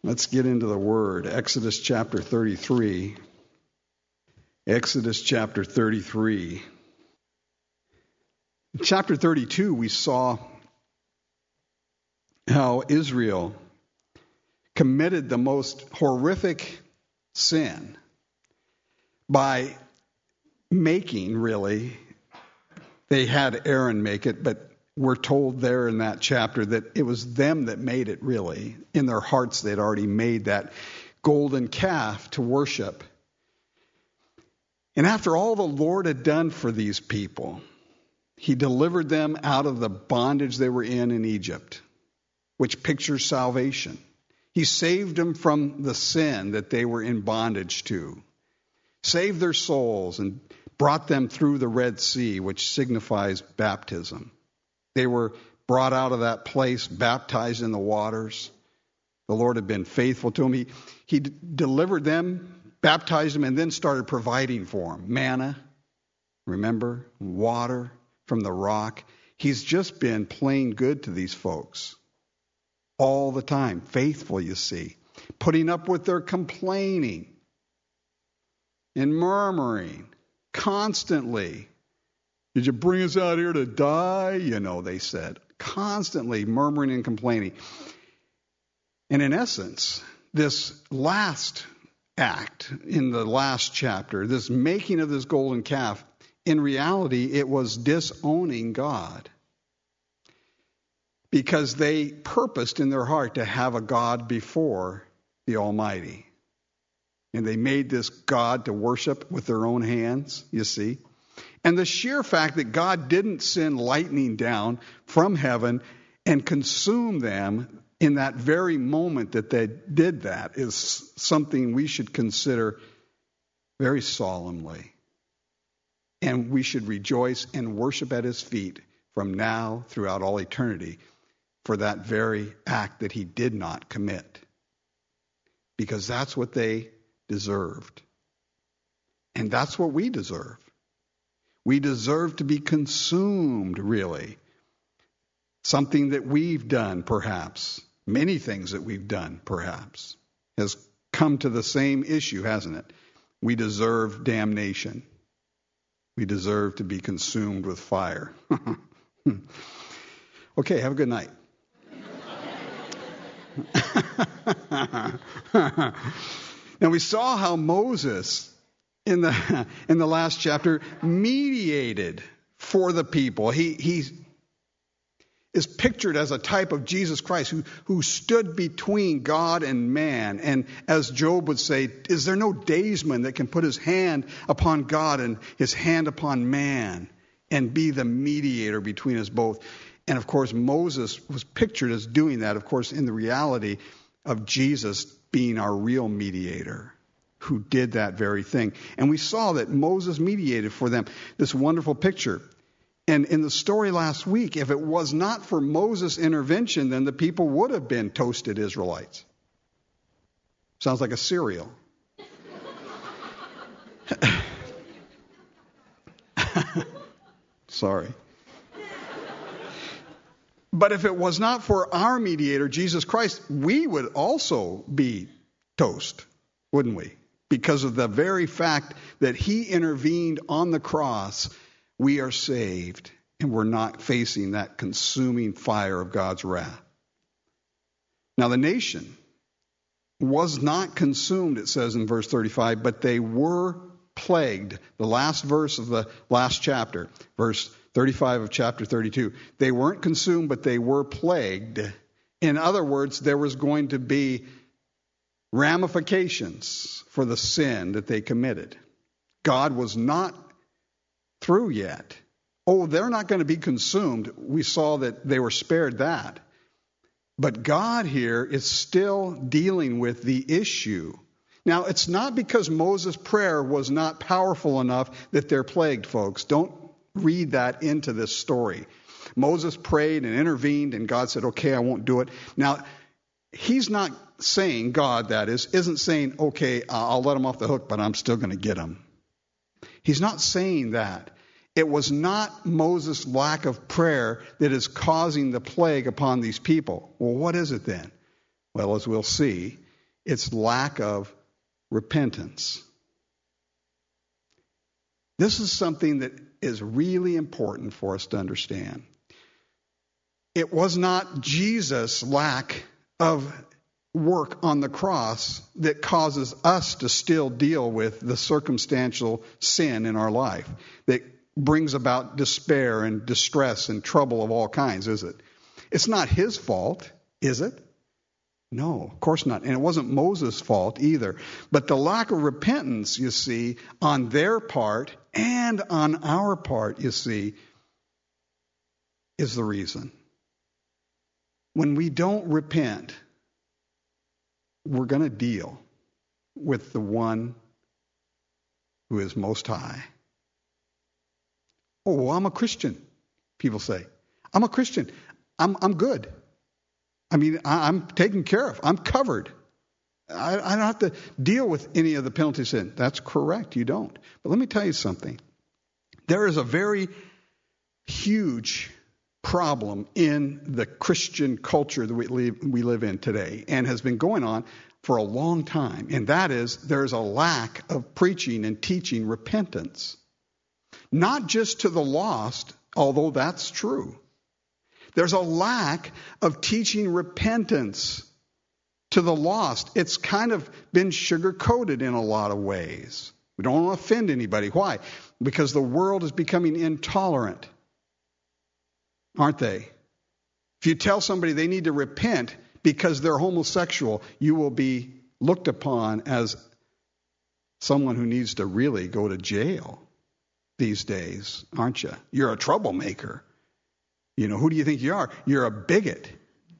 Let's get into the Word. Exodus chapter 33. Exodus chapter 33. In chapter 32, we saw how Israel committed the most horrific sin by making, really, they had Aaron make it, but we're told there in that chapter that it was them that made it, really. In their hearts, they'd already made that golden calf to worship. And after all the Lord had done for these people, He delivered them out of the bondage they were in Egypt, which pictures salvation. He saved them from the sin that they were in bondage to, saved their souls, and brought them through the Red Sea, which signifies baptism. They were brought out of that place, baptized in the waters. The Lord had been faithful to them. He delivered them, baptized them, and then started providing for them. Manna, remember, water from the rock. He's just been plain good to these folks all the time. Faithful, you see. Putting up with their complaining and murmuring constantly. Did you bring us out here to die? They said. Constantly murmuring and complaining. And in essence, this last act in the last chapter, this making of this golden calf, in reality, it was disowning God. Because they purposed in their heart to have a God before the Almighty. And they made this God to worship with their own hands, you see. And the sheer fact that God didn't send lightning down from heaven and consume them in that very moment that they did that is something we should consider very solemnly. And we should rejoice and worship at His feet from now throughout all eternity for that very act that He did not commit. Because that's what they deserved. And that's what we deserve. We deserve to be consumed, really. Something that we've done, perhaps, many things that we've done, perhaps, has come to the same issue, hasn't it? We deserve damnation. We deserve to be consumed with fire. Okay, have a good night. Now we saw how Moses in the last chapter mediated for the people. He is pictured as a type of Jesus Christ who stood between God and man. And as Job would say, is there no daysman that can put his hand upon God and his hand upon man and be the mediator between us both? And of course, Moses was pictured as doing that, of course, in the reality of Jesus being our real mediator, who did that very thing. And we saw that Moses mediated for them, this wonderful picture. And in the story last week, if it was not for Moses' intervention, then the people would have been toasted Israelites. Sounds like a cereal. Sorry. But if it was not for our mediator, Jesus Christ, we would also be toast, wouldn't we? Because of the very fact that He intervened on the cross, we are saved, and we're not facing that consuming fire of God's wrath. Now, the nation was not consumed, it says in verse 35, but they were plagued. The last verse of the last chapter, verse 35 of chapter 32. They weren't consumed, but they were plagued. In other words, there was going to be ramifications for the sin that they committed. God was not through yet. Oh, they're not going to be consumed. We saw that they were spared that. But God here is still dealing with the issue. Now, it's not because Moses' prayer was not powerful enough that they're plagued, folks. Don't read that into this story. Moses prayed and intervened, and God said, okay, I won't do it. Now, He's not saying, God, that is, isn't saying, okay, I'll let him off the hook, but I'm still going to get him. He's not saying that. It was not Moses' lack of prayer that is causing the plague upon these people. Well, what is it then? Well, as we'll see, It's lack of repentance. This is something that is really important for us to understand. It was not Jesus' lack of work on the cross that causes us to still deal with the circumstantial sin in our life that brings about despair and distress and trouble of all kinds, is it? It's not his fault, is it? No, of course not. And it wasn't Moses' fault either. But the lack of repentance, you see, on their part and on our part, you see, is the reason. When we don't repent, we're going to deal with the one who is most high. Oh, well, I'm a Christian, people say. I'm a Christian. I'm good. I mean, I'm taken care of. I'm covered. I don't have to deal with any of the penalty sin. That's correct. You don't. But let me tell you something. There is a very huge problem in the Christian culture that we live in today and has been going on for a long time. And that is there's a lack of preaching and teaching repentance. Not just to the lost, although that's true. There's a lack of teaching repentance to the lost. It's kind of been sugar-coated in a lot of ways. We don't want to offend anybody. Why? Because the world is becoming intolerant, aren't they? If you tell somebody they need to repent because they're homosexual, you will be looked upon as someone who needs to really go to jail these days, aren't you? You're a troublemaker. You know, who do you think you are? You're a bigot.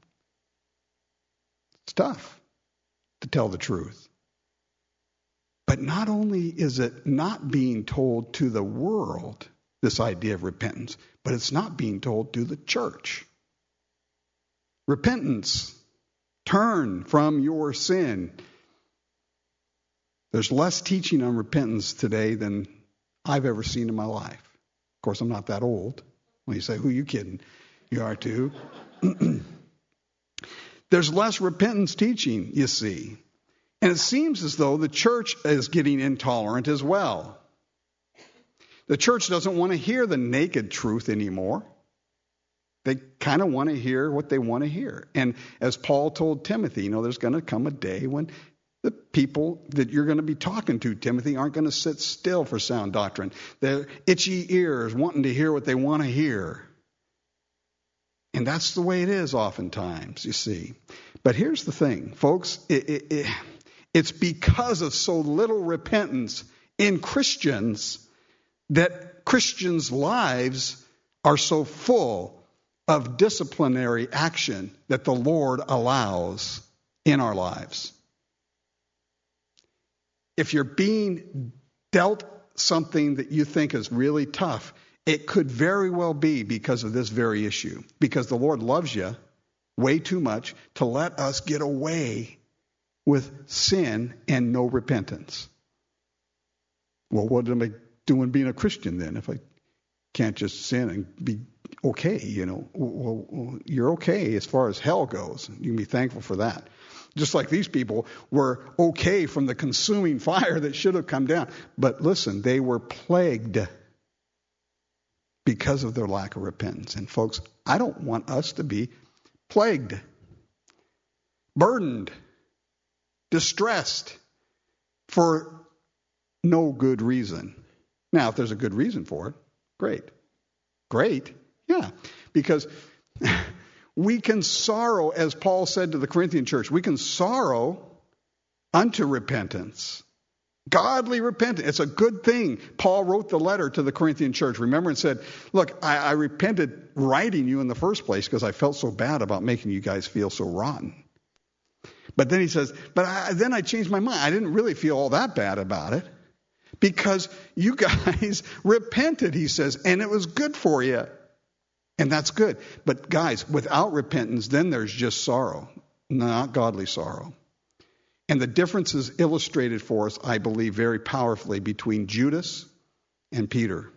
It's tough to tell the truth. But not only is it not being told to the world, this idea of repentance, but it's not being told to the church. Repentance. Turn from your sin. There's less teaching on repentance today than I've ever seen in my life. Of course, I'm not that old. Well, you say, who are you kidding? You are too. There's less repentance teaching, you see. And it seems as though the church is getting intolerant as well. The church doesn't want to hear the naked truth anymore. They kind of want to hear what they want to hear. And as Paul told Timothy, you know, there's going to come a day when the people that you're going to be talking to, Timothy, aren't going to sit still for sound doctrine. They're itchy ears wanting to hear what they want to hear. And that's the way it is oftentimes, you see. But here's the thing, folks. It's because of so little repentance in Christians that Christians' lives are so full of disciplinary action that the Lord allows in our lives. If you're being dealt something that you think is really tough, it could very well be because of this very issue. Because the Lord loves you way too much to let us get away with sin and no repentance. Well, what am I doing being a Christian then if I can't just sin and be okay, you know? Well, you're okay as far as hell goes. You can be thankful for that. Just like these people were okay from the consuming fire that should have come down. But listen, they were plagued because of their lack of repentance. And folks, I don't want us to be plagued, burdened, distressed for no good reason. Now, if there's a good reason for it, great. Great, yeah. Because we can sorrow, as Paul said to the Corinthian church, we can sorrow unto repentance. Godly repentance. It's a good thing. Paul wrote the letter to the Corinthian church, remember, and said, look, I repented writing you in the first place because I felt so bad about making you guys feel so rotten. But then he says, then I changed my mind. I didn't really feel all that bad about it because you guys repented, he says, and it was good for you. And that's good. But guys, without repentance, then there's just sorrow, not godly sorrow. And the difference is illustrated for us, I believe, very powerfully between Judas and Peter.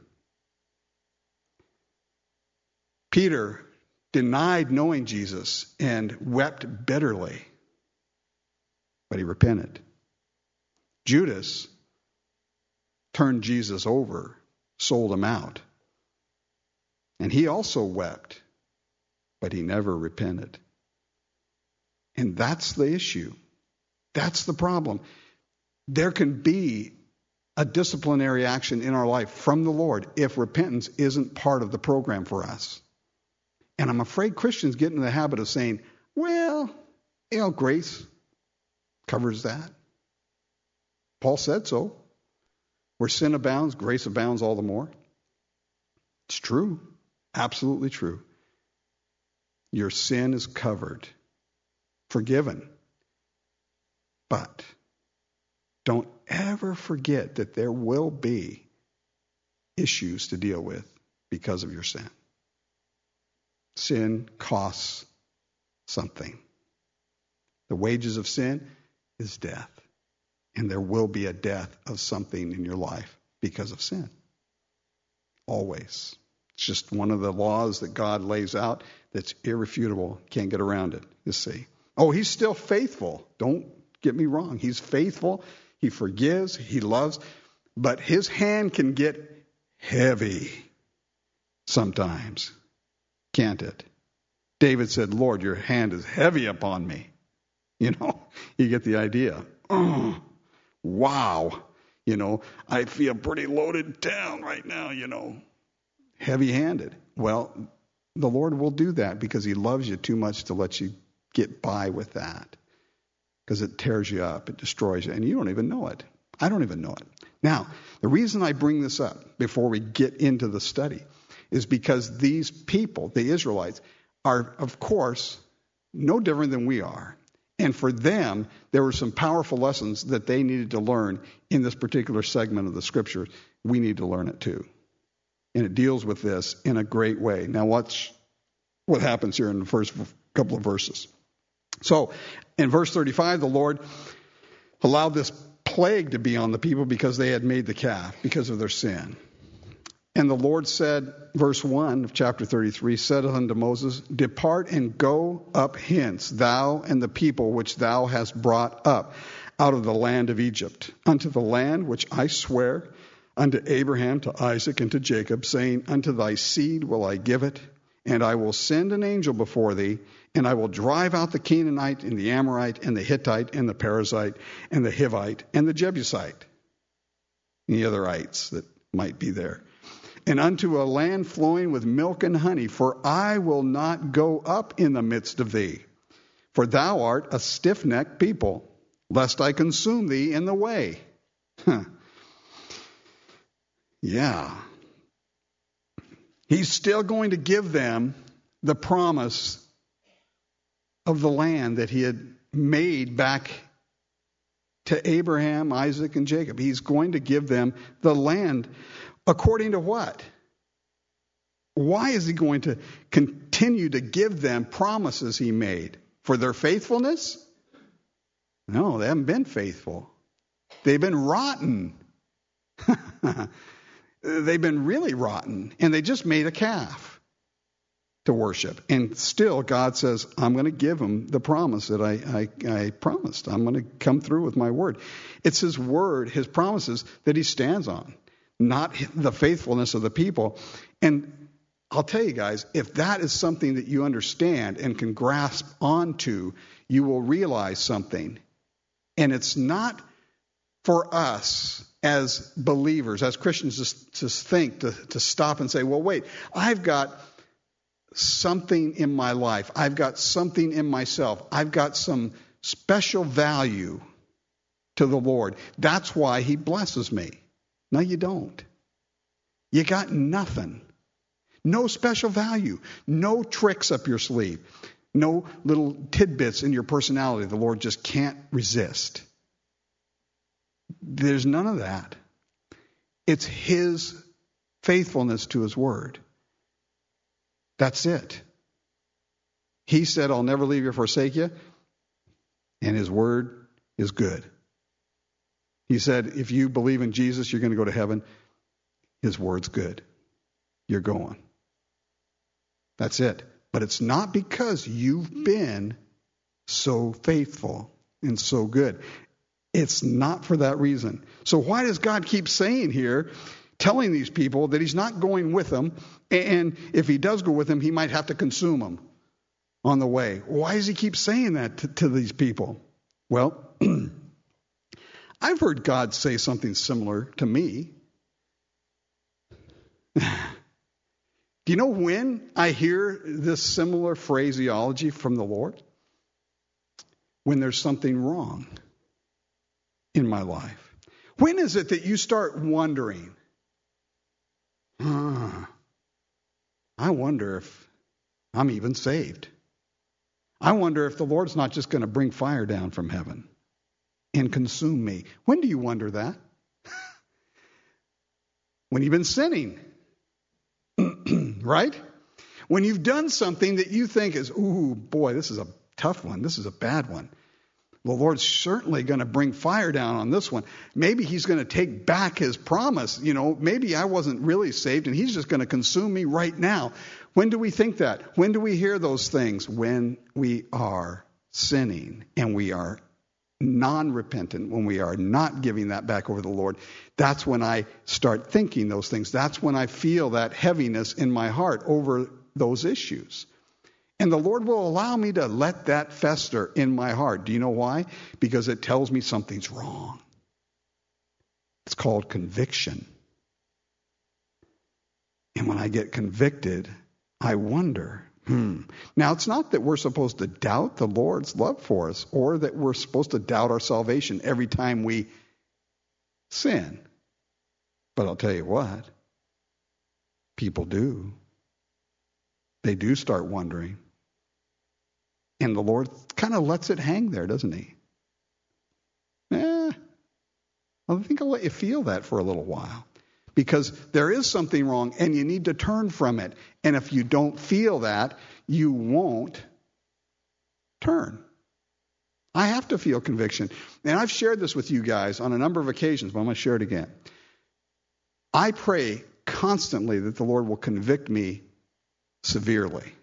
Peter denied knowing Jesus and wept bitterly. but he repented. Judas turned Jesus over, sold him out. And he also wept, but he never repented. And that's the issue. That's the problem. There can be a disciplinary action in our life from the Lord if repentance isn't part of the program for us. And I'm afraid Christians get into the habit of saying, well, grace covers that. Paul said so. Where sin abounds, grace abounds all the more. It's true. Absolutely true. Your sin is covered, forgiven. But don't ever forget that there will be issues to deal with because of your sin. Sin costs something. The wages of sin is death. And there will be a death of something in your life because of sin. Always. It's just one of the laws that God lays out that's irrefutable. Can't get around it, you see. Oh, he's still faithful. Don't get me wrong. He's faithful. He forgives. He loves. But his hand can get heavy sometimes. Can't it? David said, Lord, your hand is heavy upon me. You get the idea. Wow. I feel pretty loaded down right now, Heavy-handed. Well, the Lord will do that because he loves you too much to let you get by with that. Because it tears you up, it destroys you, and you don't even know it. I don't even know it. Now, the reason I bring this up before we get into the study is because these people, the Israelites, are, of course, no different than we are. And for them, there were some powerful lessons that they needed to learn in this particular segment of the Scriptures. We need to learn it too. And it deals with this in a great way. Now watch what happens here in the first couple of verses. So, in verse 35, the Lord allowed this plague to be on the people because they had made the calf, because of their sin. And the Lord said, verse 1 of chapter 33, said unto Moses, depart and go up hence, thou and the people which thou hast brought up out of the land of Egypt, unto the land which I swear unto Abraham, to Isaac, and to Jacob, saying, unto thy seed will I give it, and I will send an angel before thee, and I will drive out the Canaanite, and the Amorite, and the Hittite, and the Perizzite, and the Hivite, and the Jebusite, and the other ites that might be there, and unto a land flowing with milk and honey, for I will not go up in the midst of thee, for thou art a stiff-necked people, lest I consume thee in the way. Yeah. He's still going to give them the promise of the land that he had made back to Abraham, Isaac, and Jacob. He's going to give them the land according to what? Why is he going to continue to give them promises he made? For their faithfulness? No, they haven't been faithful. They've been rotten. They've been really rotten. And they just made a calf to worship. And still, God says, I'm going to give them the promise that I promised. I'm going to come through with my word. It's his word, his promises that he stands on, not the faithfulness of the people. And I'll tell you guys, if that is something that you understand and can grasp onto, you will realize something. And it's not for us as believers, as Christians, to think, to stop and say, well, wait, I've got something in my life. I've got something in myself. I've got some special value to the Lord. That's why he blesses me. No, you don't. You got nothing. No special value. No tricks up your sleeve. No little tidbits in your personality the Lord just can't resist. There's none of that. It's his faithfulness to his word. That's it. He said, I'll never leave you or forsake you. And his word is good. He said, if you believe in Jesus, you're going to go to heaven. His word's good. You're going. That's it. But it's not because you've been so faithful. and so good. It's not for that reason. So why does God keep saying here, telling these people that he's not going with them, and if he does go with them, he might have to consume them on the way? Why does he keep saying that to these people? Well, I've heard God say something similar to me. Do you know when I hear this similar phraseology from the Lord? When there's something wrong in my life. When is it that you start wondering, I wonder if I'm even saved? I wonder if the Lord's not just going to bring fire down from heaven and consume me. When do you wonder that? When you've been sinning. Right? When you've done something that you think is, ooh, boy, this is a tough one. This is a bad one. The Lord's certainly going to bring fire down on this one. Maybe he's going to take back his promise. Maybe I wasn't really saved and he's just going to consume me right now. When do we think that? When do we hear those things? When we are sinning and we are non-repentant, when we are not giving that back over to the Lord. That's when I start thinking those things. That's when I feel that heaviness in my heart over those issues. And the Lord will allow me to let that fester in my heart. Do you know why? Because it tells me something's wrong. It's called conviction. And when I get convicted, I wonder, Now, it's not that we're supposed to doubt the Lord's love for us or that we're supposed to doubt our salvation every time we sin. But I'll tell you what, people do. They do start wondering. And the Lord kind of lets it hang there, doesn't he? I think I'll let you feel that for a little while. Because there is something wrong and you need to turn from it. And if you don't feel that, you won't turn. I have to feel conviction. And I've shared this with you guys on a number of occasions, but I'm going to share it again. I pray constantly that the Lord will convict me severely,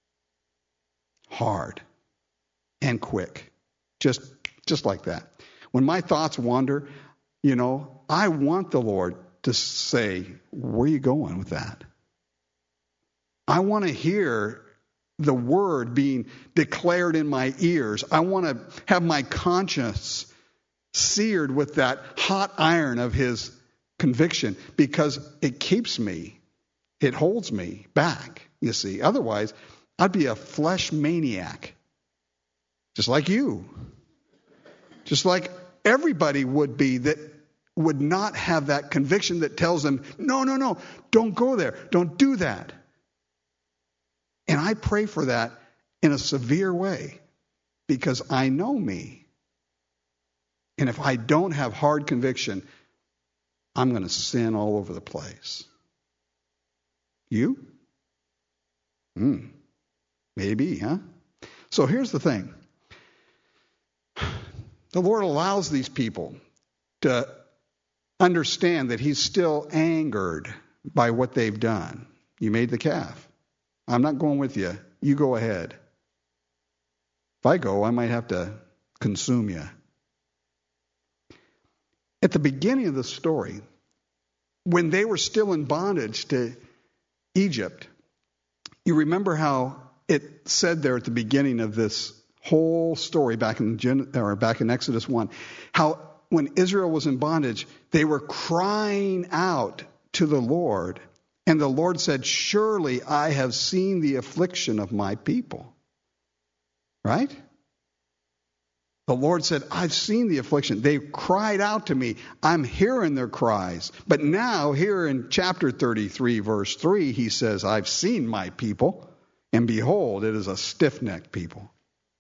hard, and quick. Just like that. When my thoughts wander, I want the Lord to say, where are you going with that? I want to hear the word being declared in my ears. I want to have my conscience seared with that hot iron of his conviction because it keeps me, it holds me back, you see. Otherwise, I'd be a flesh maniac, just like you. Just like everybody would be that would not have that conviction that tells them, no, don't go there. Don't do that. And I pray for that in a severe way because I know me. And if I don't have hard conviction, I'm going to sin all over the place. You? Maybe, huh? So here's the thing. The Lord allows these people to understand that he's still angered by what they've done. You made the calf. I'm not going with you. You go ahead. If I go, I might have to consume you. At the beginning of the story, when they were still in bondage to Egypt, you remember how it said there at the beginning of this whole story back in Exodus 1, how when Israel was in bondage, they were crying out to the Lord. And the Lord said, surely I have seen the affliction of my people. Right? The Lord said, I've seen the affliction. They cried out to me. I'm hearing their cries. But now, here in chapter 33, verse 3, he says, I've seen my people, and behold, it is a stiff-necked people.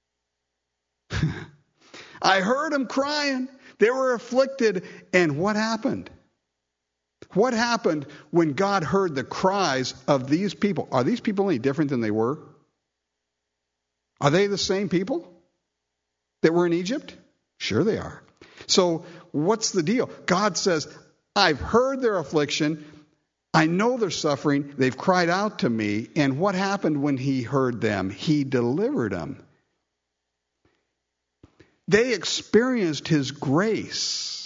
I heard them crying. They were afflicted. And what happened? What happened when God heard the cries of these people? Are these people any different than they were? Are they the same people that were in Egypt? Sure they are. So what's the deal? God says, I've heard their affliction. I know they're suffering. They've cried out to me. And what happened when he heard them? He delivered them. They experienced his grace.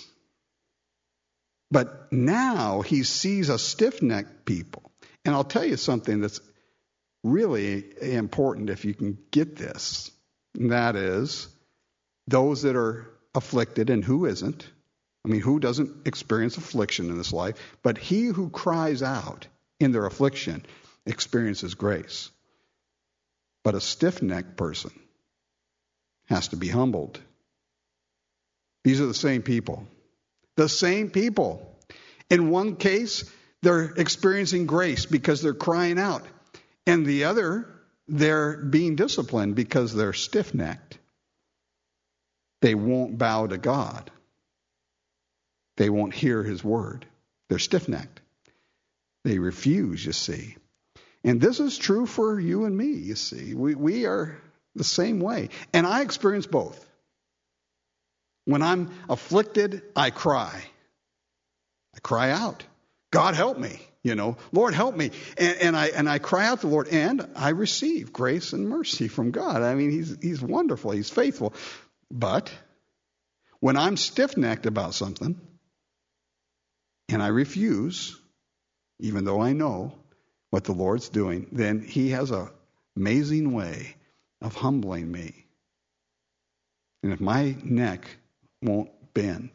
But now he sees a stiff-necked people. And I'll tell you something that's really important if you can get this. And that is those that are afflicted, and who isn't. I mean, who doesn't experience affliction in this life? But he who cries out in their affliction experiences grace. But a stiff-necked person has to be humbled. These are the same people. The same people. In one case, they're experiencing grace because they're crying out. And the other, they're being disciplined because they're stiff-necked. They won't bow to God. They won't hear his word. They're stiff-necked. They refuse, you see. And this is true for you and me, you see. We are the same way. And I experience both. When I'm afflicted, I cry. I cry out. God help me, Lord help me. And I cry out to the Lord, and I receive grace and mercy from God. I mean, he's wonderful. He's faithful. But when I'm stiff-necked about something, and I refuse, even though I know what the Lord's doing, then he has an amazing way of humbling me. And if my neck won't bend,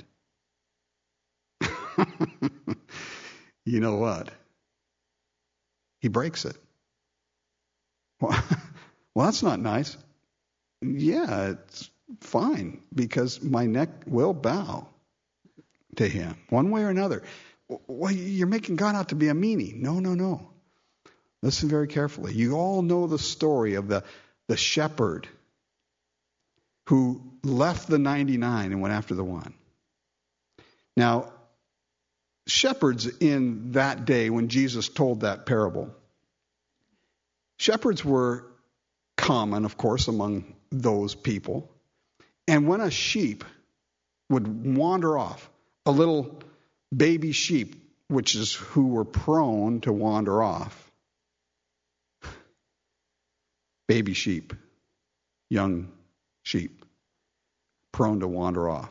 you know what? He breaks it. Well, that's not nice. Yeah, it's fine, because my neck will bow to him, one way or another. Well, you're making God out to be a meanie. No. Listen very carefully. You all know the story of the shepherd who left the 99 and went after the one. Now, shepherds in that day when Jesus told that parable, shepherds were common, of course, among those people. And when a sheep would wander off, a little baby sheep, which is who were prone to wander off, baby sheep, young sheep, prone to wander off.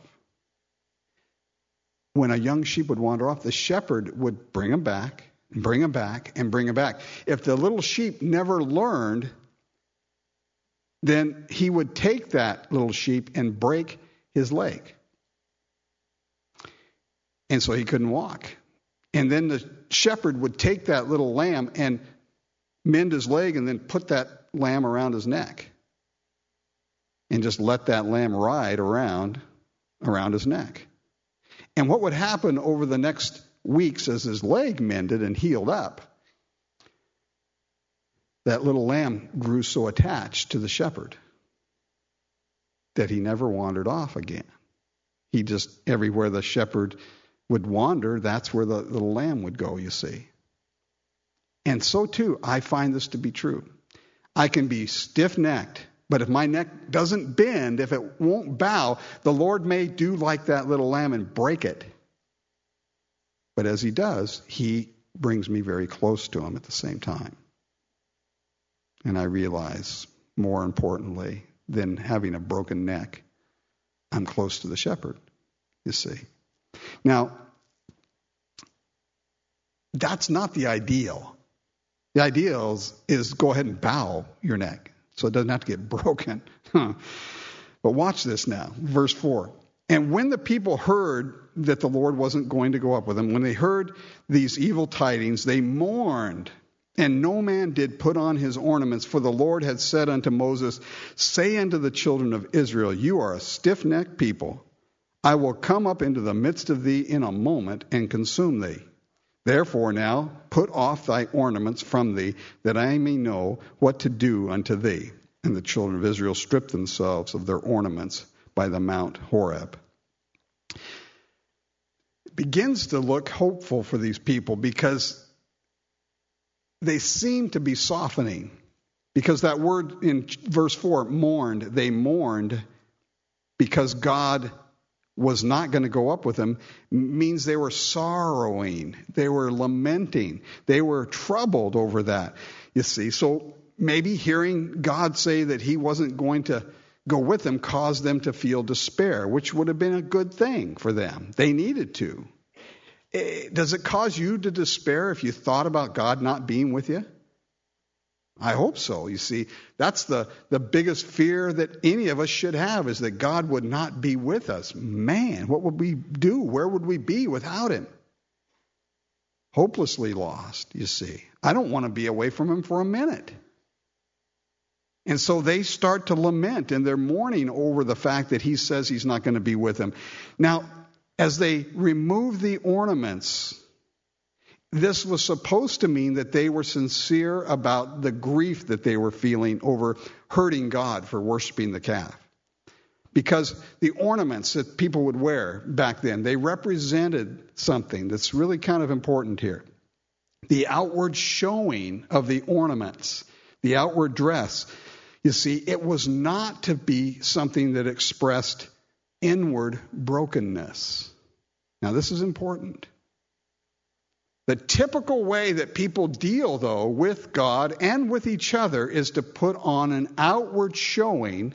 When a young sheep would wander off, the shepherd would bring him back, and bring him back, and bring him back. If the little sheep never learned, then he would take that little sheep and break his leg. And so he couldn't walk. And then the shepherd would take that little lamb and mend his leg and then put that lamb around his neck. And just let that lamb ride around his neck. And what would happen over the next weeks as his leg mended and healed up, that little lamb grew so attached to the shepherd that he never wandered off again. He just, everywhere the shepherd would wander, that's where the little lamb would go, you see. And so too, I find this to be true. I can be stiff-necked, but if my neck doesn't bend, if it won't bow, the Lord may do like that little lamb and break it. But as he does, he brings me very close to him at the same time. And I realize, more importantly than having a broken neck, I'm close to the shepherd, you see. Now, that's not the ideal. The ideal is go ahead and bow your neck so it doesn't have to get broken. But watch this now, verse 4. And when the people heard that the Lord wasn't going to go up with them, when they heard these evil tidings, they mourned. And no man did put on his ornaments, for the Lord had said unto Moses, say unto the children of Israel, you are a stiff-necked people. I will come up into the midst of thee in a moment and consume thee. Therefore now put off thy ornaments from thee, that I may know what to do unto thee. And the children of Israel stripped themselves of their ornaments by the Mount Horeb. It begins to look hopeful for these people because they seem to be softening. Because that word in verse 4, mourned, they mourned because God was not going to go up with them, means they were sorrowing, they were lamenting, they were troubled over that, you see. So maybe hearing God say that he wasn't going to go with them caused them to feel despair, which would have been a good thing for them. They needed to. Does it cause you to despair if you thought about God not being with you? I hope so. You see, that's the biggest fear that any of us should have, is that God would not be with us. Man, what would we do? Where would we be without him? Hopelessly lost, you see. I don't want to be away from him for a minute. And so they start to lament, and they're mourning over the fact that he says he's not going to be with them. Now, as they remove the ornaments, this was supposed to mean that they were sincere about the grief that they were feeling over hurting God for worshiping the calf. Because the ornaments that people would wear back then, they represented something that's really kind of important here. The outward showing of the ornaments, the outward dress. You see, it was not to be something that expressed inward brokenness. Now, this is important. The typical way that people deal, though, with God and with each other is to put on an outward showing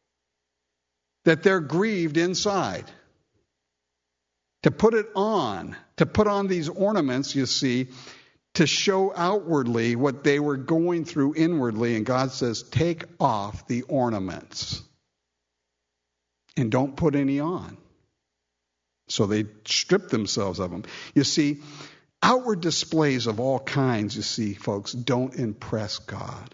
that they're grieved inside. To put on these ornaments, you see, to show outwardly what they were going through inwardly. And God says, take off the ornaments and don't put any on. So they strip themselves of them. You see, outward displays of all kinds, you see, folks, don't impress God.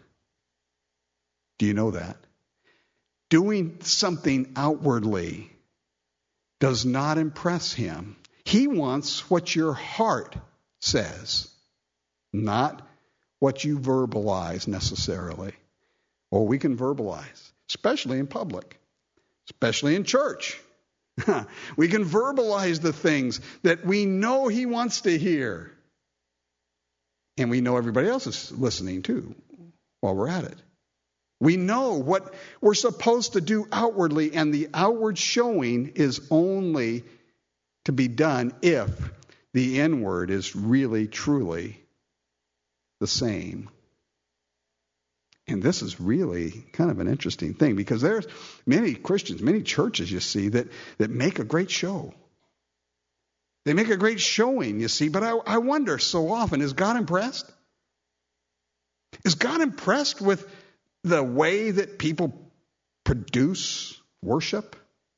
Do you know that? Doing something outwardly does not impress him. He wants what your heart says, not what you verbalize necessarily. Or we can verbalize, especially in public, especially in church. We can verbalize the things that we know he wants to hear. And we know everybody else is listening too while we're at it. We know what we're supposed to do outwardly, and the outward showing is only to be done if the inward is really, truly the same. And this is really kind of an interesting thing, because there's many Christians, many churches, you see, that make a great show. They make a great showing, you see, but I wonder so often, is God impressed? Is God impressed with the way that people produce worship?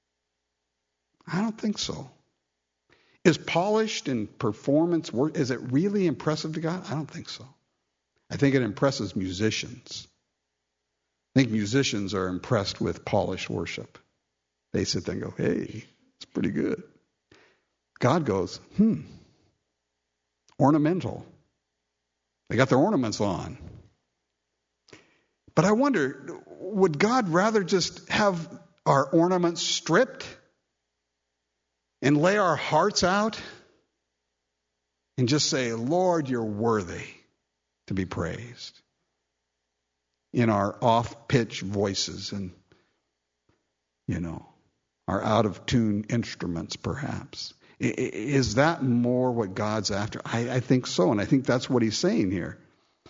I don't think so. Is polished and performance work, is it really impressive to God? I don't think so. I think it impresses musicians. I think musicians are impressed with polished worship. They sit there and go, hey, it's pretty good. God goes, ornamental. They got their ornaments on. But I wonder, would God rather just have our ornaments stripped and lay our hearts out and just say, Lord, you're worthy to be praised, in our off-pitch voices and, our out-of-tune instruments, perhaps? Is that more what God's after? I think so, and I think that's what he's saying here.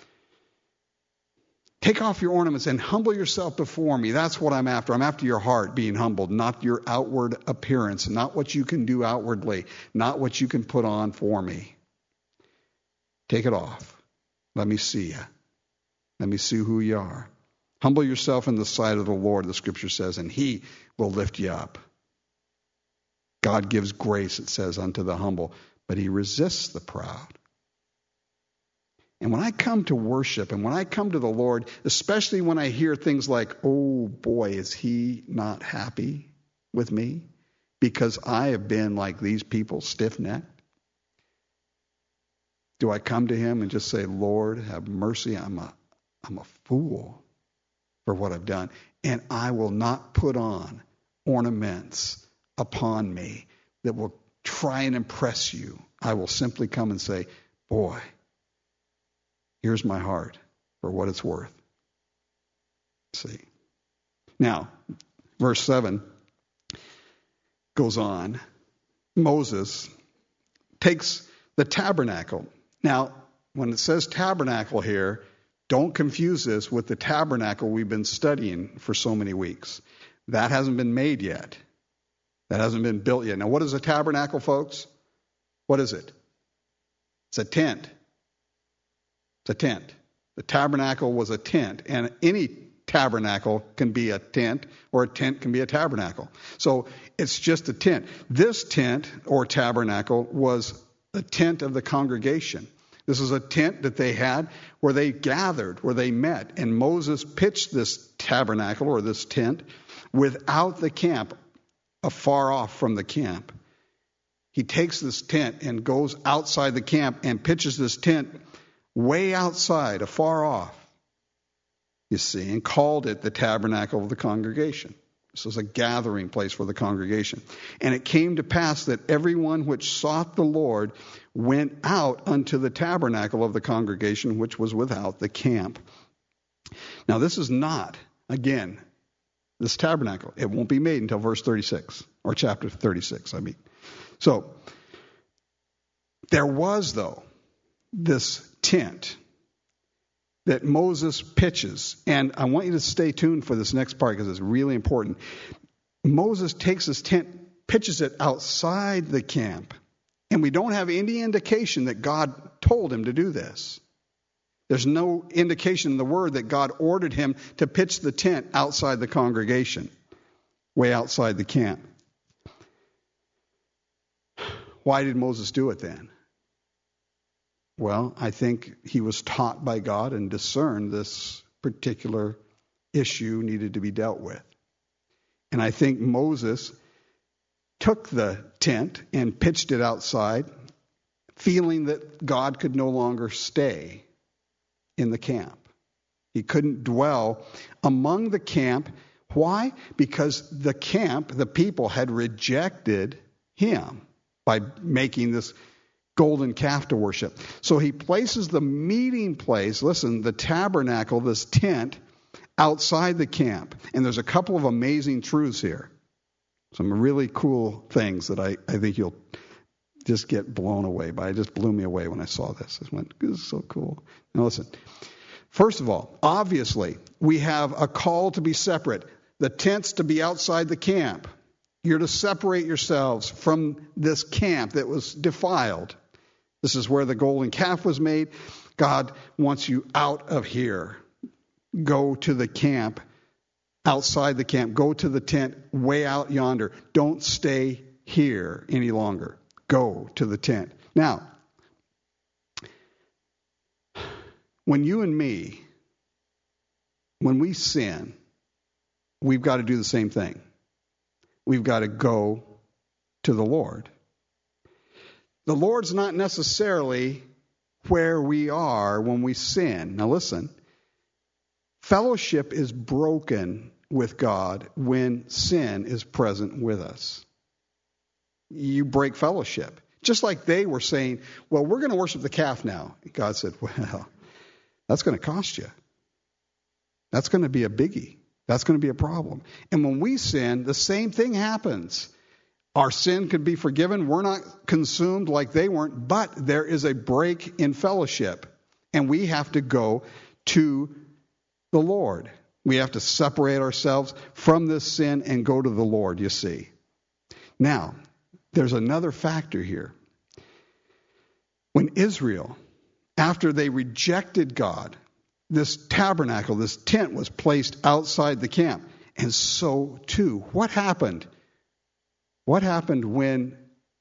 Take off your ornaments and humble yourself before me. That's what I'm after. I'm after your heart being humbled, not your outward appearance, not what you can do outwardly, not what you can put on for me. Take it off. Let me see you. Let me see who you are. Humble yourself in the sight of the Lord, the scripture says, and he will lift you up. God gives grace, it says, unto the humble, but he resists the proud. And when I come to worship and when I come to the Lord, especially when I hear things like, oh boy, is he not happy with me because I have been like these people, stiff-necked? Do I come to him and just say, Lord, have mercy, I'm a fool for what I've done, and I will not put on ornaments upon me that will try and impress you. I will simply come and say, boy, here's my heart for what it's worth. See. Now, verse 7 goes on. Moses takes the tabernacle. Now, when it says tabernacle here, don't confuse this with the tabernacle we've been studying for so many weeks. That hasn't been made yet. That hasn't been built yet. Now, what is a tabernacle, folks? What is it? It's a tent. It's a tent. The tabernacle was a tent, and any tabernacle can be a tent, or a tent can be a tabernacle. So it's just a tent. This tent, or tabernacle, was the tent of the congregation. This is a tent that they had where they gathered, where they met. And Moses pitched this tabernacle, or this tent, without the camp, afar off from the camp. He takes this tent and goes outside the camp and pitches this tent way outside, afar off, you see, and called it the tabernacle of the congregation. This was a gathering place for the congregation. And it came to pass that everyone which sought the Lord went out unto the tabernacle of the congregation, which was without the camp. Now, this is not, again, this tabernacle. It won't be made until verse 36, or chapter 36, I mean. So, there was, though, this tent that Moses pitches. And I want you to stay tuned for this next part because it's really important. Moses takes this tent, pitches it outside the camp. And we don't have any indication that God told him to do this. There's no indication in the word that God ordered him to pitch the tent outside the congregation, way outside the camp. Why did Moses do it then? Well, I think he was taught by God and discerned this particular issue needed to be dealt with. And I think Moses took the tent and pitched it outside, feeling that God could no longer stay in the camp. He couldn't dwell among the camp. Why? Because the camp, the people, had rejected him by making this golden calf to worship. So he places the meeting place, listen, the tabernacle, this tent, outside the camp. And there's a couple of amazing truths here. Some really cool things that I think you'll just get blown away by. It just blew me away when I saw this. I went, this is so cool. Now listen, first of all, obviously, we have a call to be separate. The tent's to be outside the camp. You're to separate yourselves from this camp that was defiled. This is where the golden calf was made. God wants you out of here. Go to the camp, outside the camp. Go to the tent way out yonder. Don't stay here any longer. Go to the tent. Now, when you and me, when we sin, we've got to do the same thing. We've got to go to the Lord. The Lord's not necessarily where we are when we sin. Now listen, fellowship is broken with God when sin is present with us. You break fellowship. Just like they were saying, well, we're going to worship the calf now. God said, well, that's going to cost you. That's going to be a biggie. That's going to be a problem. And when we sin, the same thing happens. Our sin could be forgiven. We're not consumed like they weren't, but there is a break in fellowship. And we have to go to the Lord. We have to separate ourselves from this sin and go to the Lord, you see. Now, there's another factor here. When Israel, after they rejected God, this tabernacle, this tent was placed outside the camp. And so, too, what happened? What happened when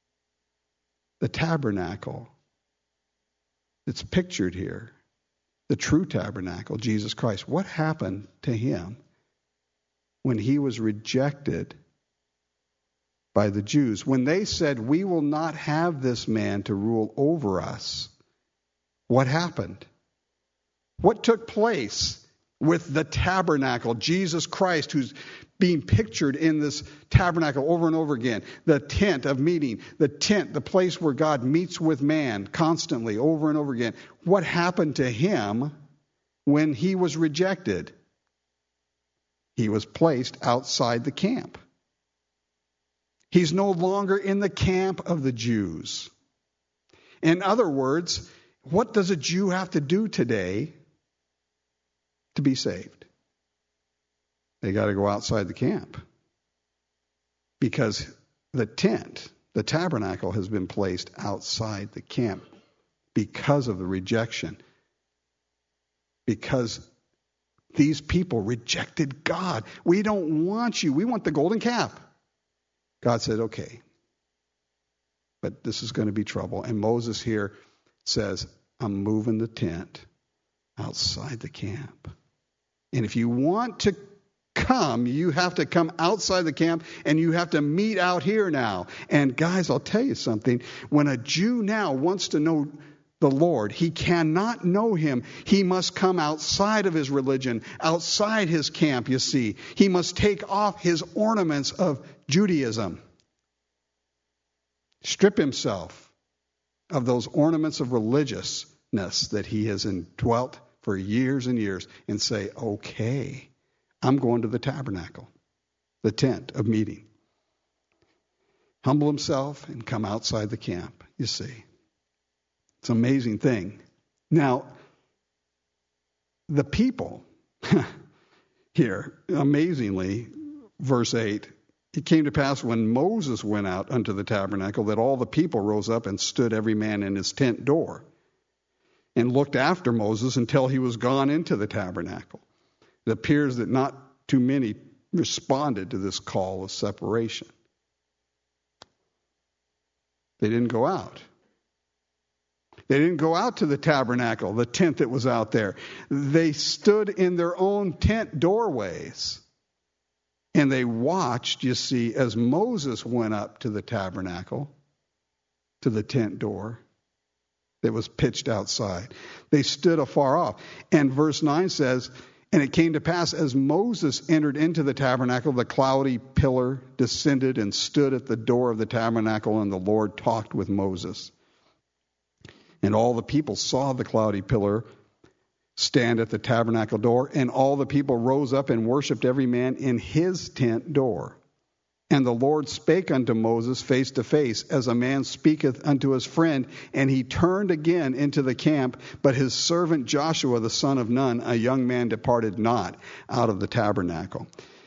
the tabernacle that's pictured here, the true tabernacle, Jesus Christ, what happened to him when he was rejected by the Jews? When they said, we will not have this man to rule over us, what happened? What took place with the tabernacle, Jesus Christ, who's being pictured in this tabernacle over and over again, the tent of meeting, the tent, the place where God meets with man constantly over and over again. What happened to him when he was rejected? He was placed outside the camp. He's no longer in the camp of the Jews. In other words, what does a Jew have to do today to be saved? They got to go outside the camp. because the tent, the tabernacle, has been placed outside the camp because of the rejection. Because these people rejected God. We don't want you. We want the golden calf. God said, okay, but this is going to be trouble. And Moses here says, I'm moving the tent outside the camp. And if you want to come, you have to come outside the camp, and you have to meet out here now. And guys, I'll tell you something. When a Jew now wants to know the Lord, he cannot know him. He must come outside of his religion, outside his camp, you see. He must take off his ornaments of Judaism. Strip himself of those ornaments of religiousness that he has indwelt for years and years, and say, okay, I'm going to the tabernacle, the tent of meeting. Humble himself and come outside the camp, you see. It's an amazing thing. Now, the people here, amazingly, verse 8, it came to pass when Moses went out unto the tabernacle that all the people rose up and stood every man in his tent door and looked after Moses until he was gone into the tabernacle. It appears that not too many responded to this call of separation. They didn't go out. They didn't go out to the tabernacle, the tent that was out there. They stood in their own tent doorways. And they watched, you see, as Moses went up to the tabernacle, to the tent door that was pitched outside. They stood afar off. And verse 9 says, and it came to pass as Moses entered into the tabernacle, the cloudy pillar descended and stood at the door of the tabernacle, and the Lord talked with Moses. And all the people saw the cloudy pillar stand at the tabernacle door, and all the people rose up and worshipped every man in his tent door. And the Lord spake unto Moses face to face, as a man speaketh unto his friend. And he turned again into the camp, but his servant Joshua the son of Nun, a young man, departed not out of the tabernacle.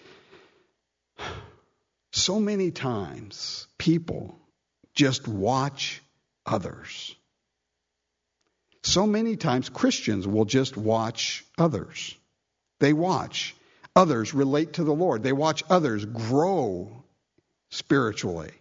So many times people just watch others. So many times Christians will just watch others. They watch others relate to the Lord. They watch others grow spiritually.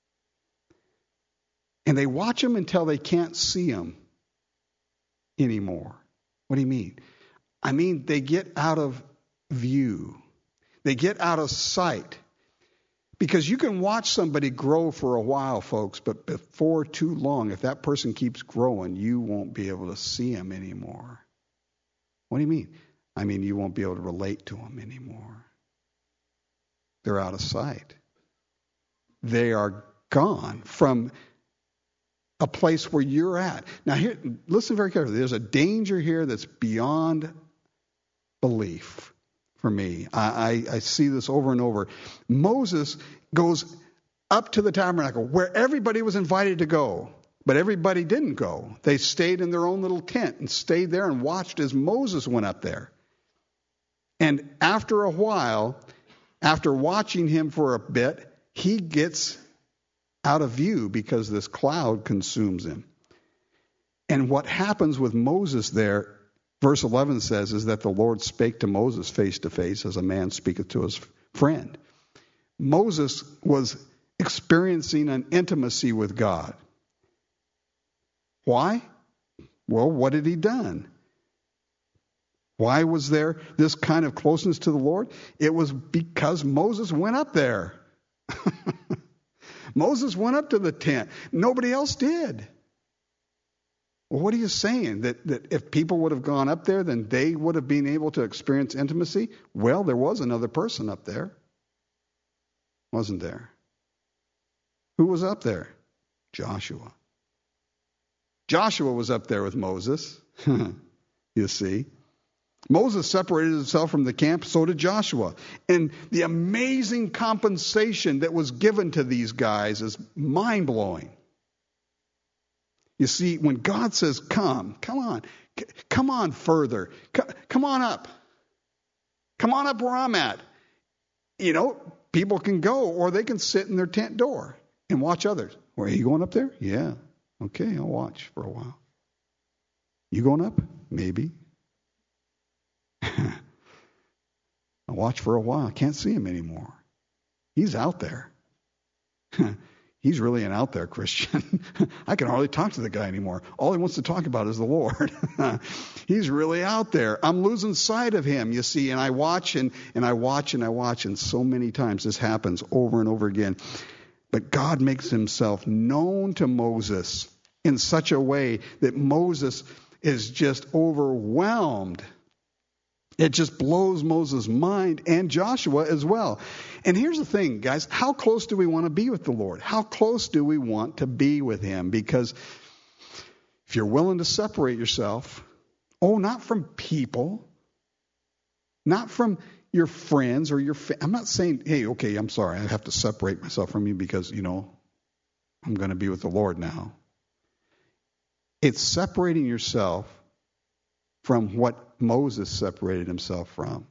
And they watch them until they can't see them anymore. What do you mean? I mean, they get out of view. They get out of sight. Because you can watch somebody grow for a while, folks, but before too long, if that person keeps growing, you won't be able to see them anymore. What do you mean? I mean, you won't be able to relate to them anymore. They're out of sight. They are gone from a place where you're at. Now, here, listen very carefully. There's a danger here that's beyond belief for me. I see this over and over. Moses goes up to the tabernacle where everybody was invited to go, but everybody didn't go. They stayed in their own little tent and stayed there and watched as Moses went up there. And after a while, after watching him for a bit, he gets out of view because this cloud consumes him. And what happens with Moses there, verse 11 says, is that the Lord spake to Moses face to face as a man speaketh to his friend. Moses was experiencing an intimacy with God. Why? Well, what had he done? Why was there this kind of closeness to the Lord? It was because Moses went up there. Moses went up to the tent. Nobody else did. Well, what are you saying? That if people would have gone up there, then they would have been able to experience intimacy? Well, there was another person up there. Wasn't there? Who was up there? Joshua. Joshua was up there with Moses. You see. Moses separated himself from the camp, so did Joshua. And the amazing compensation that was given to these guys is mind-blowing. You see, when God says, come on come on up. Come on up where I'm at. You know, people can go, or they can sit in their tent door and watch others. Well, are you going up there? Yeah. Okay, I'll watch for a while. You going up? Maybe. I'll watch for a while. I can't see him anymore. He's out there. He's really an out there Christian. I can hardly talk to the guy anymore. All he wants to talk about is the Lord. He's really out there. I'm losing sight of him, you see, and I watch and I watch and I watch, and so many times this happens over and over again. But God makes himself known to Moses in such a way that Moses is just overwhelmed. It just blows Moses' mind, and Joshua as well. And here's the thing, guys. How close do we want to be with the Lord? How close do we want to be with him? Because if you're willing to separate yourself, not from people, not from your friends or your I'm not saying, hey, okay, I'm sorry, I have to separate myself from you because, I'm going to be with the Lord now. It's separating yourself from what Moses separated himself from.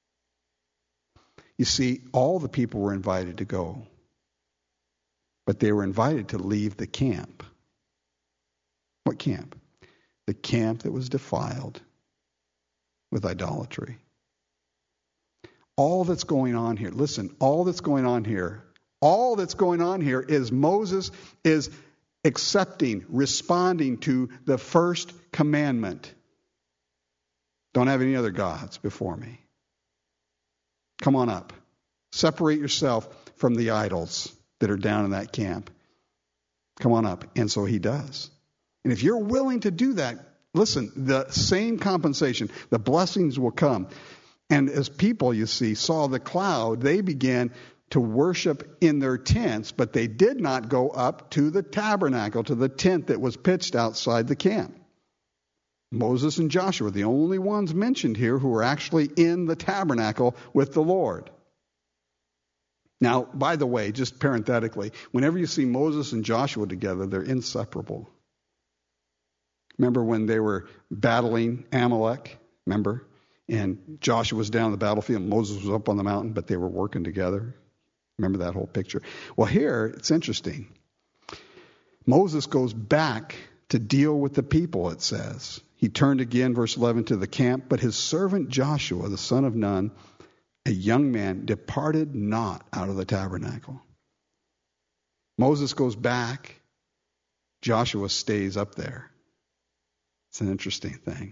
You see, all the people were invited to go, but they were invited to leave the camp. What camp? The camp that was defiled with idolatry. All that's going on here, listen, all that's going on here is Moses is accepting, responding to the first commandment. Don't have any other gods before me. Come on up. Separate yourself from the idols that are down in that camp. Come on up. And so he does. And if you're willing to do that, listen, the same compensation, the blessings will come. And as people, you see, saw the cloud, they began to worship in their tents, but they did not go up to the tabernacle, to the tent that was pitched outside the camp. Moses and Joshua, the only ones mentioned here who were actually in the tabernacle with the Lord. Now, by the way, just parenthetically, whenever you see Moses and Joshua together, they're inseparable. Remember when they were battling Amalek? Remember? And Joshua was down on the battlefield, Moses was up on the mountain, but they were working together. Remember that whole picture? Well, here, it's interesting. Moses goes back to deal with the people, it says. He turned again, verse 11, to the camp, but his servant Joshua, the son of Nun, a young man, departed not out of the tabernacle. Moses goes back. Joshua stays up there. It's an interesting thing.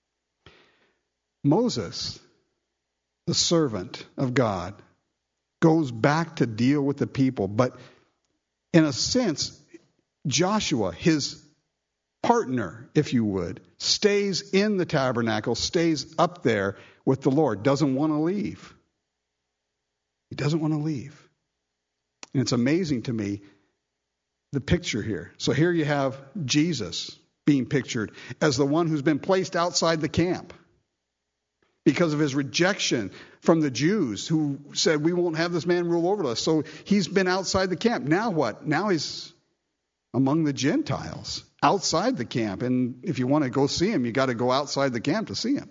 Moses, the servant of God, goes back to deal with the people, but in a sense, Joshua, his partner, if you would, stays in the tabernacle, stays up there with the Lord, doesn't want to leave. He doesn't want to leave. And it's amazing to me, the picture here. So here you have Jesus being pictured as the one who's been placed outside the camp because of his rejection from the Jews who said, we won't have this man rule over us. So he's been outside the camp. Now what? Now he's among the Gentiles, outside the camp. And if you want to go see him, you got to go outside the camp to see him.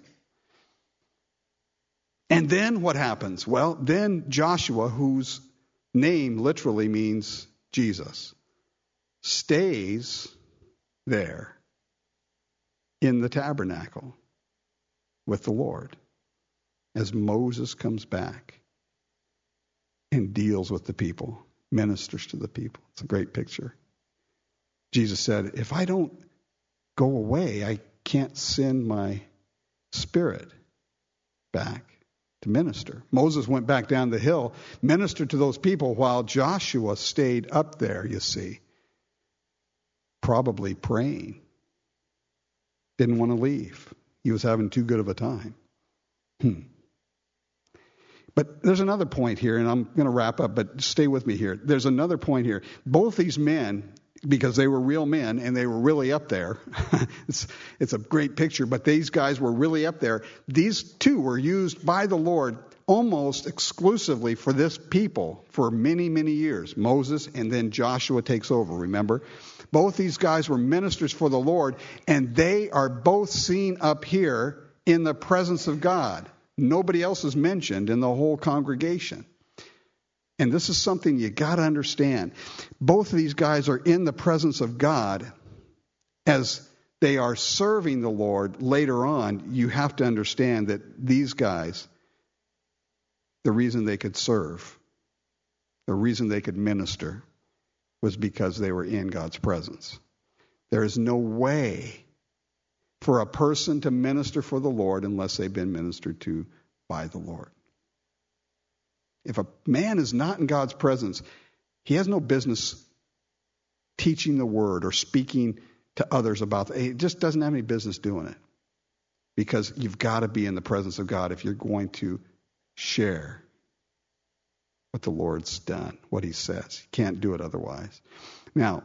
And then what happens? Well, then Joshua, whose name literally means Jesus, stays there in the tabernacle with the Lord as Moses comes back and deals with the people, ministers to the people. It's a great picture. Jesus said, if I don't go away, I can't send my spirit back to minister. Moses went back down the hill, ministered to those people while Joshua stayed up there, you see, probably praying. Didn't want to leave. He was having too good of a time. But there's another point here, and I'm going to wrap up, but stay with me here. There's another point here. Both these men, because they were real men and they were really up there, it's a great picture, but these guys were really up there. These two were used by the Lord almost exclusively for this people for many, many years. Moses and then Joshua takes over, remember? Both these guys were ministers for the Lord, and they are both seen up here in the presence of God. Nobody else is mentioned in the whole congregation. And this is something you got to understand. Both of these guys are in the presence of God as they are serving the Lord later on. You have to understand that these guys, the reason they could serve, the reason they could minister, was because they were in God's presence. There is no way for a person to minister for the Lord unless they've been ministered to by the Lord. If a man is not in God's presence, he has no business teaching the word or speaking to others about it. He just doesn't have any business doing it. Because you've got to be in the presence of God if you're going to share what the Lord's done, what he says. You can't do it otherwise. Now,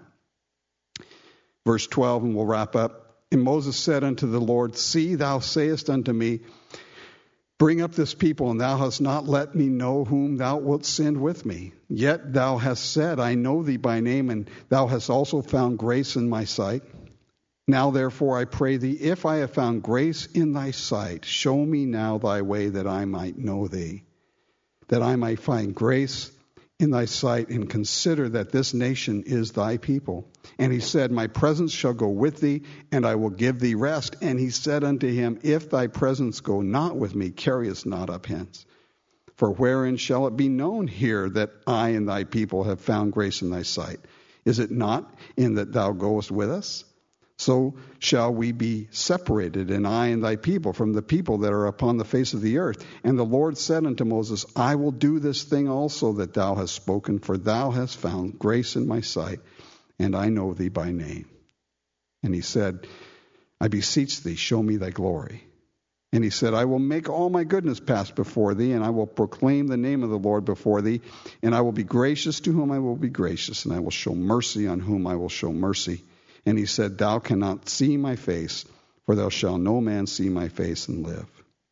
verse 12, and we'll wrap up. And Moses said unto the Lord, See, thou sayest unto me, Bring up this people, and thou hast not let me know whom thou wilt send with me. Yet thou hast said, I know thee by name, and thou hast also found grace in my sight. Now therefore I pray thee, if I have found grace in thy sight, show me now thy way that I might know thee, that I might find grace in thy sight, and consider that this nation is thy people. And he said, My presence shall go with thee, and I will give thee rest. And he said unto him, If thy presence go not with me, carry us not up hence. For wherein shall it be known here that I and thy people have found grace in thy sight? Is it not in that thou goest with us? So shall we be separated, and I and thy people, from the people that are upon the face of the earth. And the Lord said unto Moses, I will do this thing also that thou hast spoken, for thou hast found grace in my sight, and I know thee by name. And he said, I beseech thee, show me thy glory. And he said, I will make all my goodness pass before thee, and I will proclaim the name of the Lord before thee, and I will be gracious to whom I will be gracious, and I will show mercy on whom I will show mercy. And he said, Thou cannot see my face, for thou shalt no man see my face and live.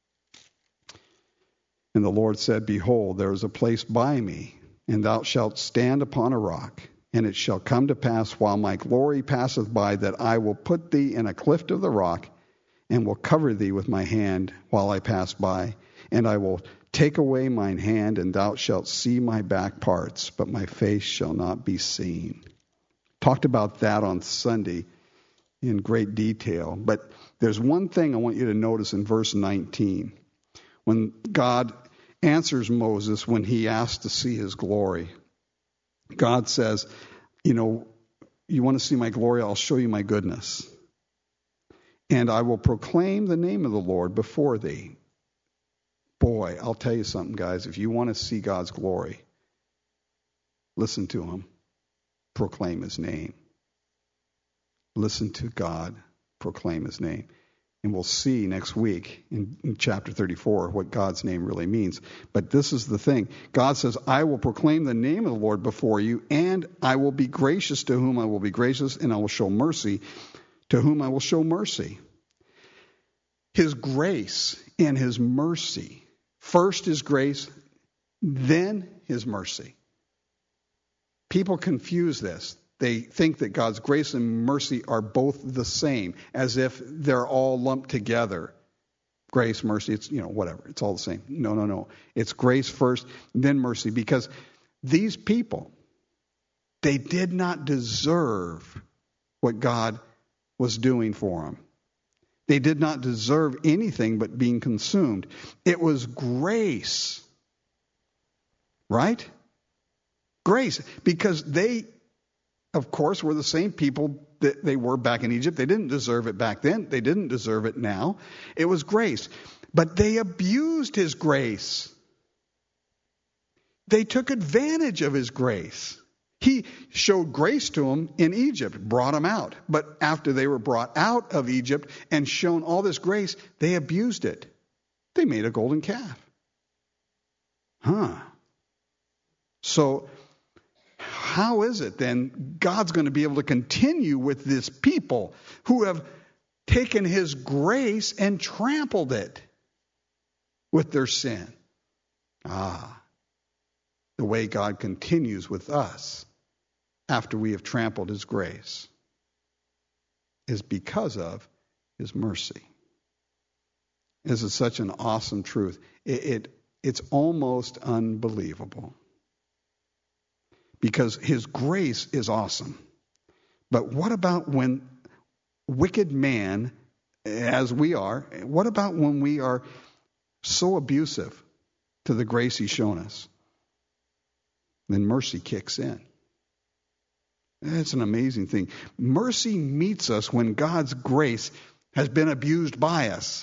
And the Lord said, Behold, there is a place by me, and thou shalt stand upon a rock. And it shall come to pass, while my glory passeth by, that I will put thee in a cleft of the rock, and will cover thee with my hand while I pass by. And I will take away mine hand, and thou shalt see my back parts, but my face shall not be seen. Talked about that on Sunday in great detail. But there's one thing I want you to notice in verse 19. When God answers Moses when he asks to see his glory, God says, you want to see my glory? I'll show you my goodness. And I will proclaim the name of the Lord before thee. Boy, I'll tell you something, guys. If you want to see God's glory, listen to him. Proclaim his name. Listen to God proclaim his name. And we'll see next week in chapter 34 what God's name really means. But this is the thing. God says, I will proclaim the name of the Lord before you, and I will be gracious to whom I will be gracious, and I will show mercy to whom I will show mercy. His grace and his mercy. First his grace, then his mercy. People confuse this. They think that God's grace and mercy are both the same, as if they're all lumped together. Grace, mercy, it's, whatever. It's all the same. No. It's grace first, then mercy. Because these people, they did not deserve what God was doing for them. They did not deserve anything but being consumed. It was grace. Right? Grace, because they, of course, were the same people that they were back in Egypt. They didn't deserve it back then. They didn't deserve it now. It was grace. But they abused his grace. They took advantage of his grace. He showed grace to them in Egypt, brought them out. But after they were brought out of Egypt and shown all this grace, they abused it. They made a golden calf. So how is it then God's going to be able to continue with this people who have taken his grace and trampled it with their sin? The way God continues with us after we have trampled his grace is because of his mercy. This is such an awesome truth. It's almost unbelievable. because his grace is awesome. But what about when wicked man, as we are, what about when we are so abusive to the grace he's shown us? Then mercy kicks in. That's an amazing thing. Mercy meets us when God's grace has been abused by us.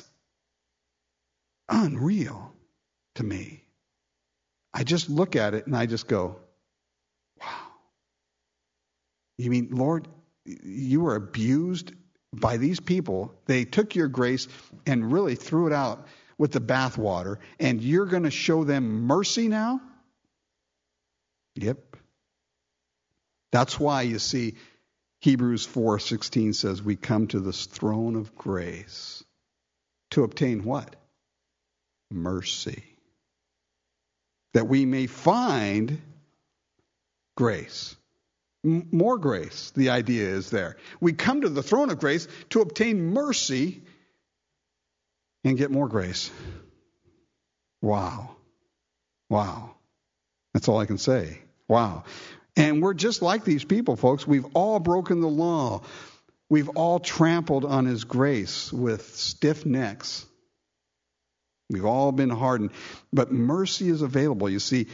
Unreal to me. I just look at it and I just go, wow. You mean, Lord, you were abused by these people. They took your grace and really threw it out with the bathwater, and you're going to show them mercy now? Yep. That's why you see Hebrews 4:16 says we come to this throne of grace to obtain what? Mercy. That we may find grace. More grace, the idea is there. We come to the throne of grace to obtain mercy and get more grace. Wow. Wow. That's all I can say. Wow. And we're just like these people, folks. We've all broken the law. We've all trampled on his grace with stiff necks. We've all been hardened. But mercy is available. You see,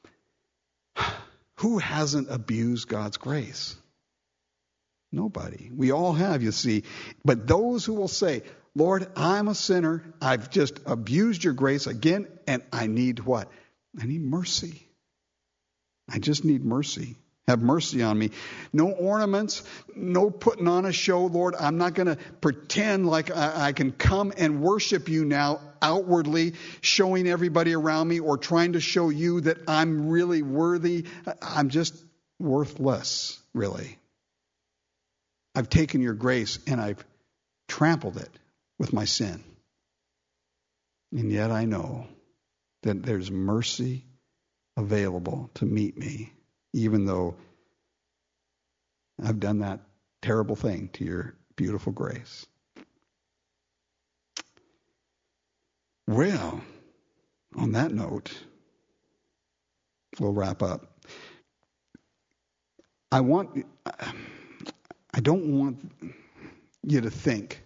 who hasn't abused God's grace? Nobody. We all have, you see. But those who will say, Lord, I'm a sinner. I've just abused your grace again, and I need what? I need mercy. I just need mercy. Have mercy on me. No ornaments, no putting on a show, Lord. I'm not going to pretend like I can come and worship you now outwardly, showing everybody around me or trying to show you that I'm really worthy. I'm just worthless, really. I've taken your grace and I've trampled it with my sin. And yet I know that there's mercy available to meet me, even though I've done that terrible thing to your beautiful grace. Well, on that note, we'll wrap up. I don't want you to think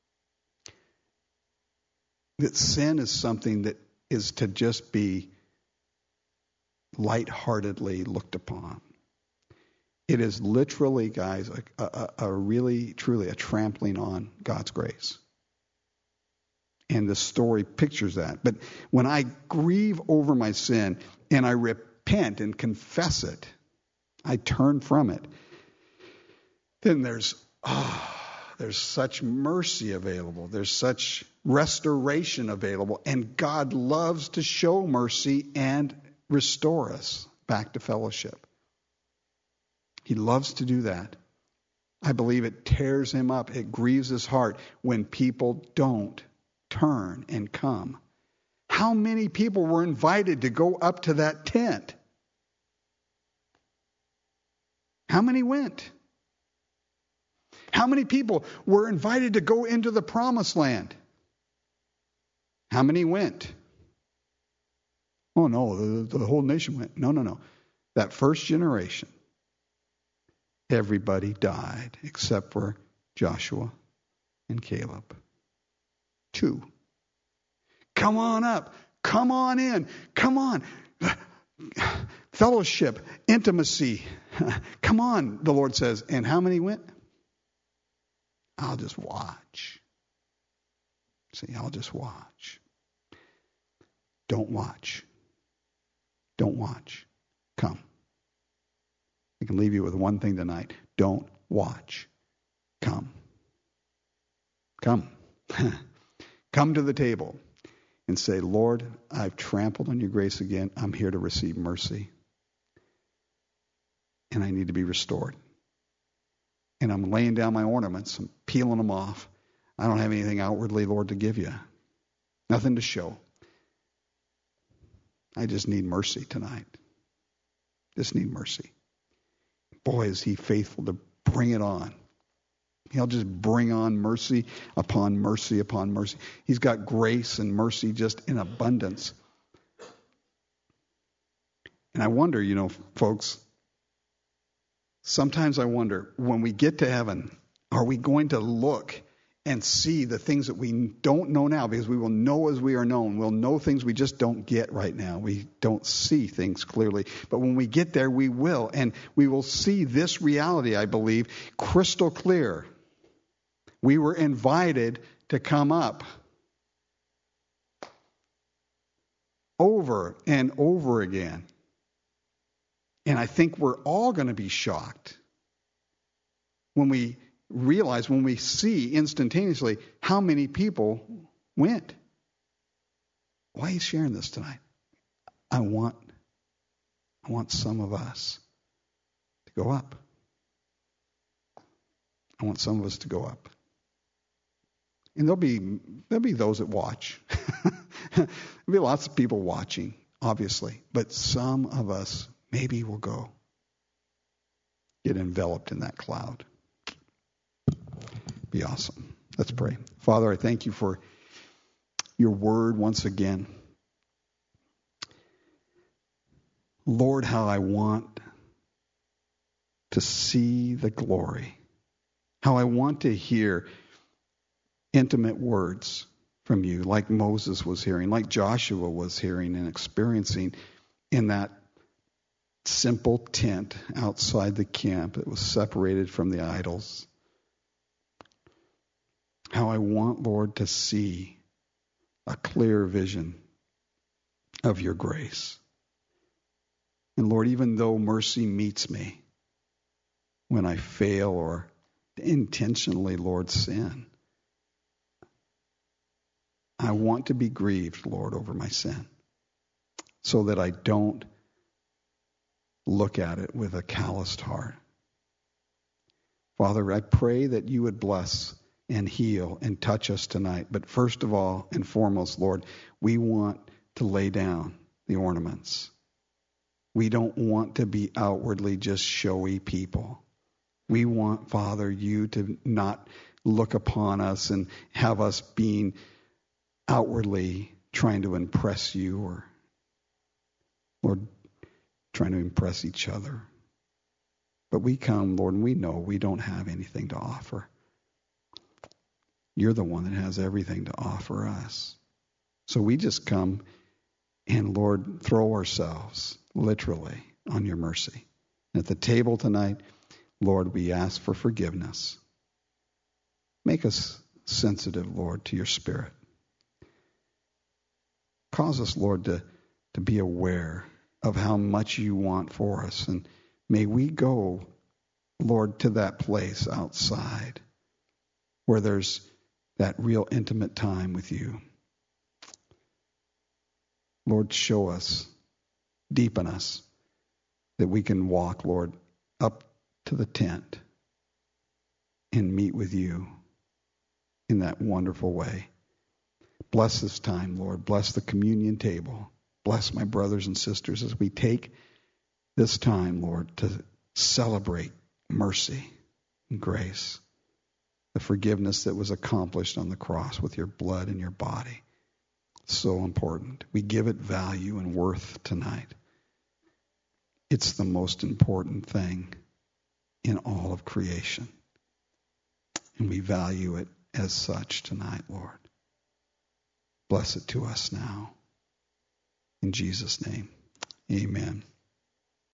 that sin is something that is to just be lightheartedly looked upon. It is literally, guys, a really, truly a trampling on God's grace. And the story pictures that. But when I grieve over my sin and I repent and confess it, I turn from it, then there's such mercy available. There's such restoration available. And God loves to show mercy and restore us back to fellowship. He loves to do that. I believe it tears him up. It grieves his heart when people don't turn and come. How many people were invited to go up to that tent? How many went? How many people were invited to go into the promised land? How many went? Oh, no, the whole nation went. No. That first generation, everybody died except for Joshua and Caleb. 2. Come on up. Come on in. Come on. Fellowship, intimacy. Come on, the Lord says. And how many went? I'll just watch. See, I'll just watch. Don't watch. Don't watch. Come. I can leave you with one thing tonight. Don't watch. Come. Come. Come to the table and say, Lord, I've trampled on your grace again. I'm here to receive mercy. And I need to be restored. And I'm laying down my ornaments. I'm peeling them off. I don't have anything outwardly, Lord, to give you. Nothing to show. I just need mercy tonight. Just need mercy. Boy, is he faithful to bring it on. He'll just bring on mercy upon mercy upon mercy. He's got grace and mercy just in abundance. And I wonder, folks, sometimes I wonder, when we get to heaven, are we going to look and see the things that we don't know now? Because we will know as we are known. We'll know things we just don't get right now. We don't see things clearly. But when we get there, we will. And we will see this reality, I believe, crystal clear. We were invited to come up over and over again. And I think we're all going to be shocked when we realize, when we see instantaneously how many people went. Why are you sharing this tonight? I want some of us to go up. I want some of us to go up. And there'll be those that watch. There'll be lots of people watching, obviously. But some of us maybe will go get enveloped in that cloud. Be awesome. Let's pray. Father, I thank you for your word once again. Lord, how I want to see the glory. How I want to hear intimate words from you, like Moses was hearing, like Joshua was hearing and experiencing in that simple tent outside the camp that was separated from the idols. How I want, Lord, to see a clear vision of your grace. And Lord, even though mercy meets me when I fail or intentionally, Lord, sin, I want to be grieved, Lord, over my sin so that I don't look at it with a calloused heart. Father, I pray that you would bless and heal and touch us tonight. But first of all and foremost, Lord, we want to lay down the ornaments. We don't want to be outwardly just showy people. We want, Father, you to not look upon us and have us being outwardly trying to impress you or, Lord, trying to impress each other. But we come, Lord, and we know we don't have anything to offer. You're the one that has everything to offer us. So we just come and, Lord, throw ourselves literally on your mercy. At the table tonight, Lord, we ask for forgiveness. Make us sensitive, Lord, to your Spirit. Cause us, Lord, to be aware of how much you want for us. And may we go, Lord, to that place outside where there's that real intimate time with you. Lord, show us, deepen us, that we can walk, Lord, up to the tent and meet with you in that wonderful way. Bless this time, Lord. Bless the communion table. Bless my brothers and sisters as we take this time, Lord, to celebrate mercy and grace, the forgiveness that was accomplished on the cross with your blood and your body. So important. We give it value and worth tonight. It's the most important thing in all of creation. And we value it as such tonight, Lord. Bless it to us now. In Jesus' name, amen.